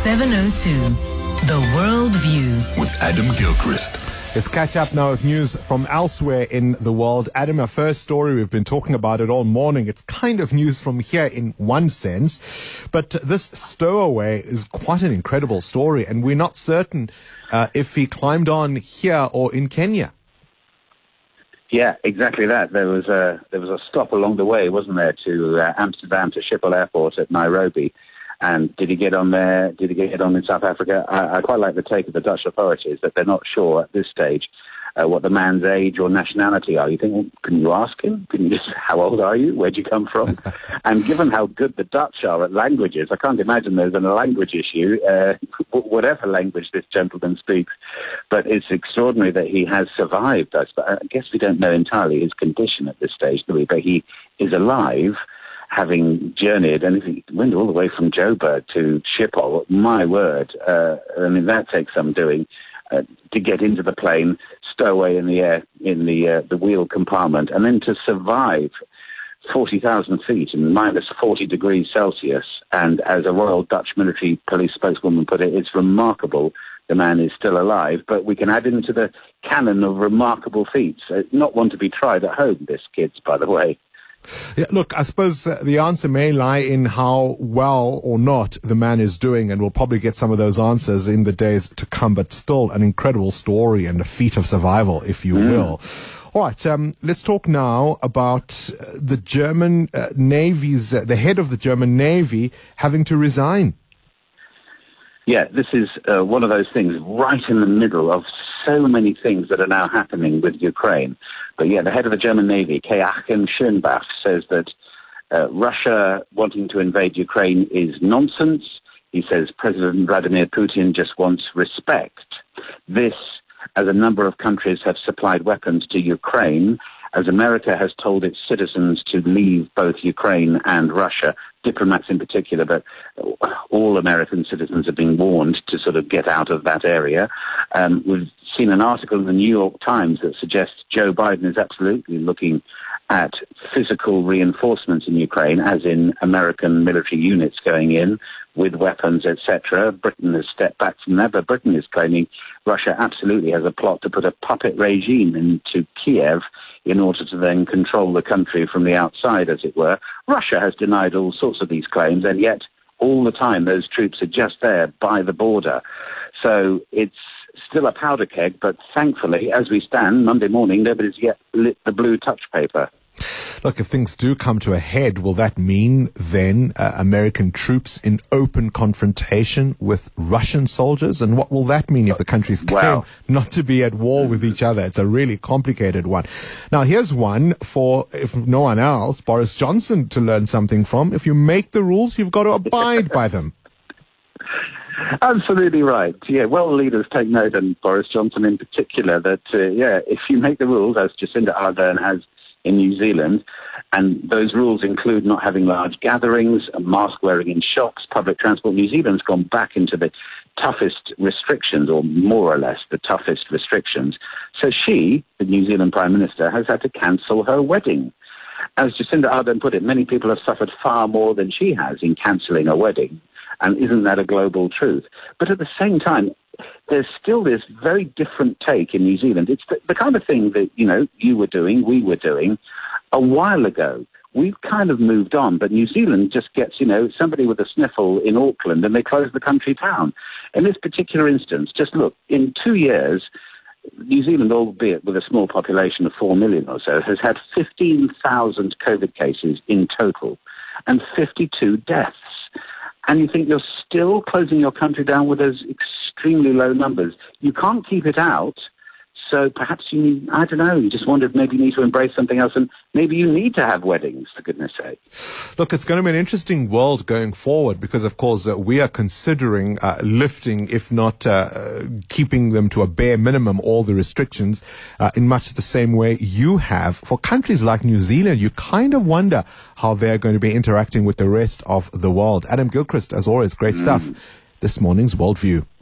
702. The World View with Adam Gilchrist. Let's catch up now with news from elsewhere in the world. Adam, our first story, we've been talking about it all morning. It's kind of news from here in one sense, but this stowaway is quite an incredible story, and we're not certain if he climbed on here or in Kenya. Yeah, exactly that. There was a stop along the way, wasn't there, to Amsterdam, to Schiphol Airport at Nairobi. And did he get on there? Did he get on in South Africa? I quite like the take of the Dutch authorities that they're not sure at this stage what the man's age or nationality are. You think, well, can you ask him? Can you just, how old are you? Where'd you come from? And given how good the Dutch are at languages, I can't imagine there's a language issue, whatever language this gentleman speaks. But it's extraordinary that he has survived. I guess we don't know entirely his condition at this stage, do we? But he is alive, having journeyed, and he went all the way from Joburg to Schiphol. My word, I mean, that takes some doing to get into the plane, stow away in the air, in the wheel compartment, and then to survive 40,000 feet and minus 40 degrees Celsius. And as a Royal Dutch Military Police spokeswoman put it, it's remarkable the man is still alive, but we can add into the canon of remarkable feats. Not one to be tried at home, this kid's, by the way. Yeah, look, I suppose the answer may lie in how well or not the man is doing, and we'll probably get some of those answers in the days to come, but still an incredible story and a feat of survival, if you will. All right, let's talk now about the German Navy's, the head of the German Navy having to resign. Yeah, this is one of those things right in the middle of so many things that are now happening with Ukraine. But yeah, the head of the German Navy, Joachim Schönbach, says that Russia wanting to invade Ukraine is nonsense. He says President Vladimir Putin just wants respect. This, as a number of countries have supplied weapons to Ukraine, as America has told its citizens to leave both Ukraine and Russia, diplomats in particular, but all American citizens have been warned to sort of get out of that area. We've seen an article in the New York Times that suggests Joe Biden is absolutely looking at physical reinforcements in Ukraine, as in American military units going in with weapons, etc. Britain has stepped back from that, but Britain is claiming Russia absolutely has a plot to put a puppet regime into Kiev in order to then control the country from the outside, as it were. Russia has denied all sorts of these claims, and yet all the time those troops are just there by the border. So it's still a powder keg, but thankfully, as we stand Monday morning, nobody's yet lit the blue touch paper. Look, if things do come to a head, will that mean then American troops in open confrontation with Russian soldiers? And what will that mean if the countries claim not to be at war with each other? It's a really complicated one. Now, here's one for, if no one else, Boris Johnson to learn something from. If you make the rules, you've got to abide by them. Absolutely right. Yeah, world leaders take note, and Boris Johnson in particular, that, if you make the rules, as Jacinda Ardern has in New Zealand, and those rules include not having large gatherings, mask wearing in shops, public transport. New Zealand's gone back into the toughest restrictions, or more or less the toughest restrictions. So she, the New Zealand Prime Minister, has had to cancel her wedding. As Jacinda Ardern put it, many people have suffered far more than she has in cancelling a wedding. And isn't that a global truth? But at the same time, there's still this very different take in New Zealand. It's the kind of thing that, you were doing, we were doing a while ago. We've kind of moved on, but New Zealand just gets, somebody with a sniffle in Auckland and they close the country down. In this particular instance, just look, in 2 years, New Zealand, albeit with a small population of 4 million or so, has had 15,000 COVID cases in total and 52 deaths. And you think you're still closing your country down with those extremely low numbers. You can't keep it out. So perhaps you need, I don't know, you just wonder if maybe you need to embrace something else, and maybe you need to have weddings, for goodness sake. Look, it's going to be an interesting world going forward because, of course, we are considering lifting, if not keeping them to a bare minimum, all the restrictions in much the same way you have. For countries like New Zealand, you kind of wonder how they're going to be interacting with the rest of the world. Adam Gilchrist, as always, great stuff. This morning's Worldview.